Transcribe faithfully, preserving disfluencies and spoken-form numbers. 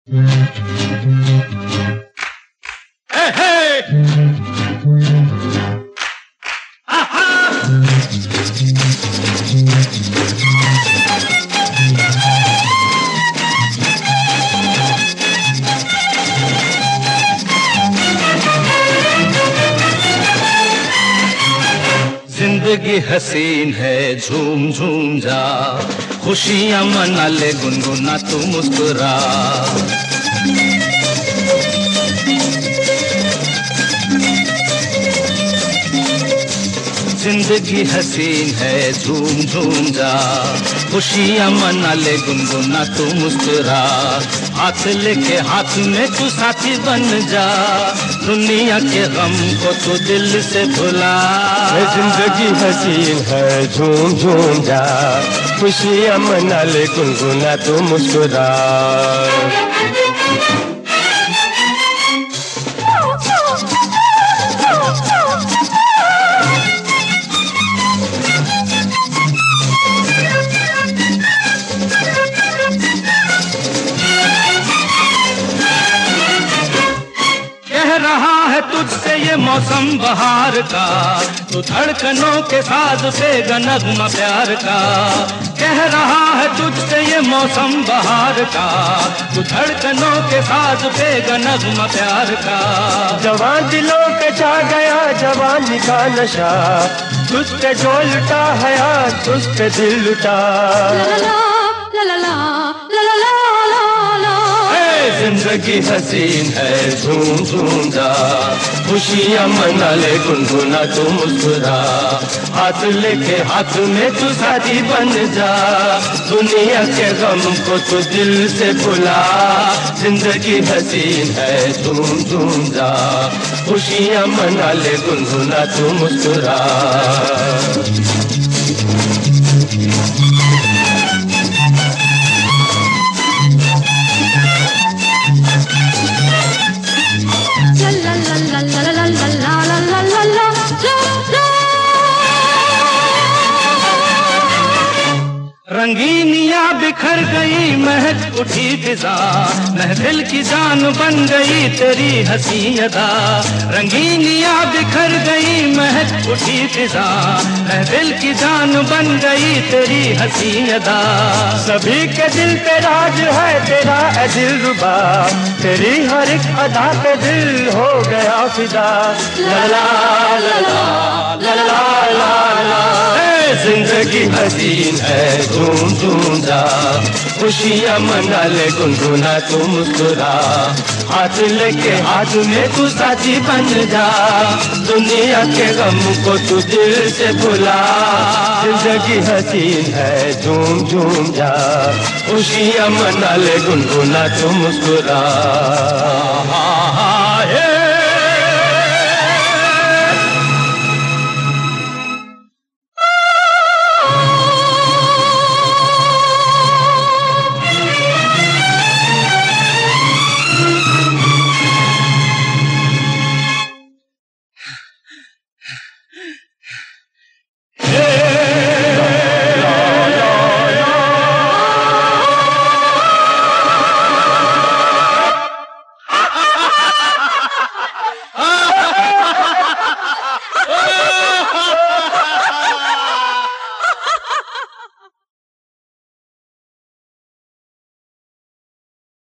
Hey, hey! Aha! जिंदगी हसीन है, झूम झूम जा, खुशियां मना ले, गुनगुना तू मुस्कुरा। जिंदगी हसीन है, झूम झूम जा, खुशियां मना ले, गुनगुना तू मुस्कुरा। हाथ लेके हाथ में तू साथी बन जा, दुनिया के गम को तू दिल से भुला। जिंदगी हसीन है, झूम झूम जा, खुशियां मना ले, गुनगुना तू मुस्कुरा। रहा है तुझसे ये मौसम बहार का, तू धड़कनों के साथ से नगमा प्यार का। कह रहा है तुझसे ये मौसम बहार का, तू धड़कनों के साथ से नगमा प्यार का। जवान दिलों पे छा गया जवानी का नशा, तुझ पे जो लुटा है आज तुझ पे दिल लुटा। ला ला ला ला ला ला ला ला। जिंदगी हसीन है, झूम झूम जा, खुशियां मना ले, गुनगुना तू मुस्कुरा। हाथ लेके हाथ में तू साथी बन जा, दुनिया के गम को तू दिल से भुला। जिंदगी हसीन है, झूम झूम जा, खुशियां मना ले, गुनगुना तू मुस्कुरा। रंगीनियां बिखर गई, महक उठी फिजा, महफिल की जान बन गई तेरी हंसी अदा। रंगीनियां बिखर गई, महक उठी फिजा, महफिल की जान बन गई तेरी हंसी अदा। सभी के दिल पे राज है तेरा ए दिलरुबा, तेरी हर एक अदा पे दिल हो गया फिदा। ला ला ला ला ला ला ला। जिंदगी हसीन है, झूम झूम जा, खुशियां मना ले, गुनगुना तू मुस्कुरा। हाथ लेके हाथ में तू साथी बन जा, दुनिया के गम को तू दिल से भुला। जिंदगी हसीन है, झूम झूम जा, खुशियां मना ले, गुनगुना तू मुस्कुरा।